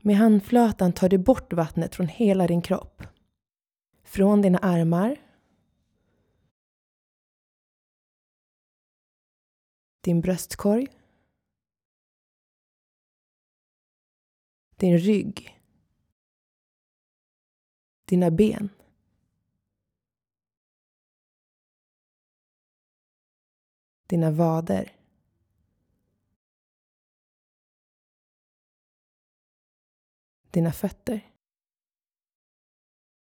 Med handflatan tar du bort vattnet från hela din kropp. Från dina armar, din bröstkorg, din rygg, dina ben, dina vader, dina fötter.